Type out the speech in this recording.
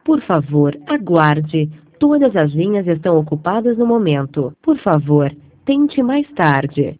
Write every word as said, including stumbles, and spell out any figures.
Por favor, aguarde. Todas as linhas estão ocupadas no momento. Por favor, tente mais tarde.